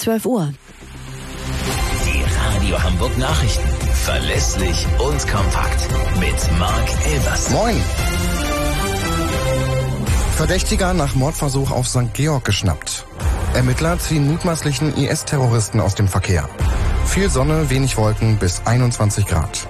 12 Uhr. Die Radio Hamburg Nachrichten. Verlässlich und kompakt. Mit Marc Elvers. Moin. Verdächtiger nach Mordversuch auf St. Georg geschnappt. Ermittler ziehen mutmaßlichen IS-Terroristen aus dem Verkehr. Viel Sonne, wenig Wolken bis 21 Grad.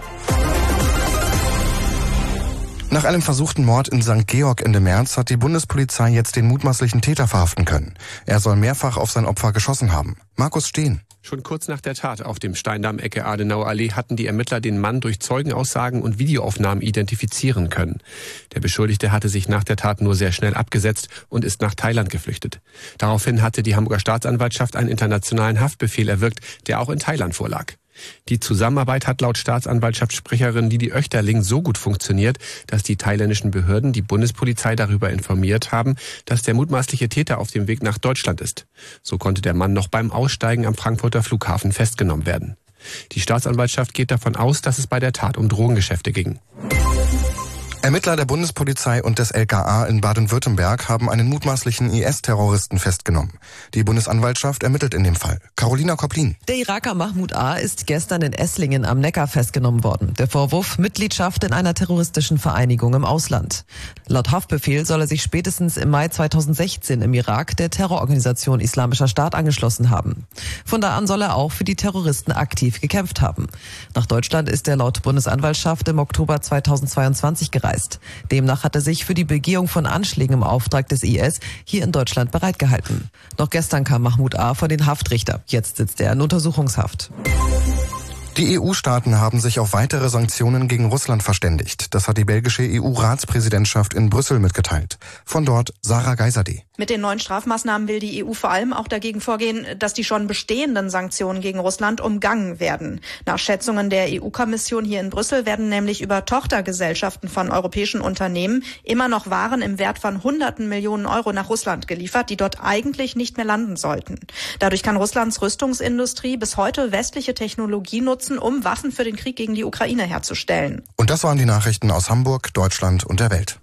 Nach einem versuchten Mord in St. Georg Ende März hat die Bundespolizei jetzt den mutmaßlichen Täter verhaften können. Er soll mehrfach auf sein Opfer geschossen haben. Markus Steen. Schon kurz nach der Tat auf dem Steindamm Ecke Adenauer Allee hatten die Ermittler den Mann durch Zeugenaussagen und Videoaufnahmen identifizieren können. Der Beschuldigte hatte sich nach der Tat nur sehr schnell abgesetzt und ist nach Thailand geflüchtet. Daraufhin hatte die Hamburger Staatsanwaltschaft einen internationalen Haftbefehl erwirkt, der auch in Thailand vorlag. Die Zusammenarbeit hat laut Staatsanwaltschaftssprecherin Lili Oechterling so gut funktioniert, dass die thailändischen Behörden die Bundespolizei darüber informiert haben, dass der mutmaßliche Täter auf dem Weg nach Deutschland ist. So konnte der Mann noch beim Aussteigen am Frankfurter Flughafen festgenommen werden. Die Staatsanwaltschaft geht davon aus, dass es bei der Tat um Drogengeschäfte ging. Ermittler der Bundespolizei und des LKA in Baden-Württemberg haben einen mutmaßlichen IS-Terroristen festgenommen. Die Bundesanwaltschaft ermittelt in dem Fall. Carolina Koplin. Der Iraker Mahmoud A. ist gestern in Esslingen am Neckar festgenommen worden. Der Vorwurf: Mitgliedschaft in einer terroristischen Vereinigung im Ausland. Laut Haftbefehl soll er sich spätestens im Mai 2016 im Irak der Terrororganisation Islamischer Staat angeschlossen haben. Von da an soll er auch für die Terroristen aktiv gekämpft haben. Nach Deutschland ist er laut Bundesanwaltschaft im Oktober 2022 gereist. Demnach hat er sich für die Begehung von Anschlägen im Auftrag des IS hier in Deutschland bereitgehalten. Noch gestern kam Mahmoud A. vor den Haftrichter. Jetzt sitzt er in Untersuchungshaft. Die EU-Staaten haben sich auf weitere Sanktionen gegen Russland verständigt. Das hat die belgische EU-Ratspräsidentschaft in Brüssel mitgeteilt. Von dort Sarah Geiserde. Mit den neuen Strafmaßnahmen will die EU vor allem auch dagegen vorgehen, dass die schon bestehenden Sanktionen gegen Russland umgangen werden. Nach Schätzungen der EU-Kommission hier in Brüssel werden nämlich über Tochtergesellschaften von europäischen Unternehmen immer noch Waren im Wert von Hunderten Millionen Euro nach Russland geliefert, die dort eigentlich nicht mehr landen sollten. Dadurch kann Russlands Rüstungsindustrie bis heute westliche Technologie nutzen, um Waffen für den Krieg gegen die Ukraine herzustellen. Und das waren die Nachrichten aus Hamburg, Deutschland und der Welt.